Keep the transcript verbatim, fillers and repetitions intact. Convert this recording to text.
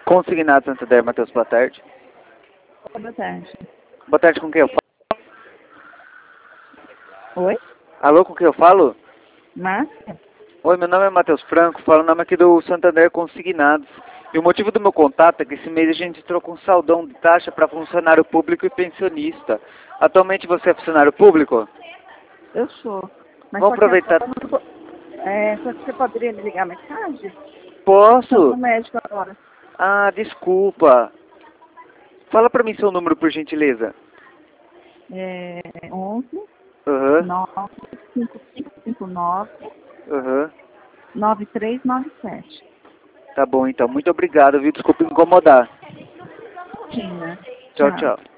Consignado Santander, Matheus, boa tarde. Boa tarde. Boa tarde, com quem eu falo? Oi? Alô, com quem eu falo? Márcia? Oi, meu nome é Matheus Franco, falo o nome aqui do Santander Consignados. E o motivo do meu contato é que esse mês a gente trocou um saldão de taxa para funcionário público e pensionista. Atualmente você é funcionário público? Eu sou. Mas Vamos só que aproveitar. agora eu não tô- É, só que você poderia me ligar mais tarde? Estou no Posso? médico agora. Ah, desculpa. Fala pra mim seu número, por gentileza. É onze, Aham, nove, cinco cinco cinco nove, aham. nove três nove sete. Tá bom, então. Muito obrigado, viu? Desculpa incomodar. Tinha. Tchau, Tchau. tchau.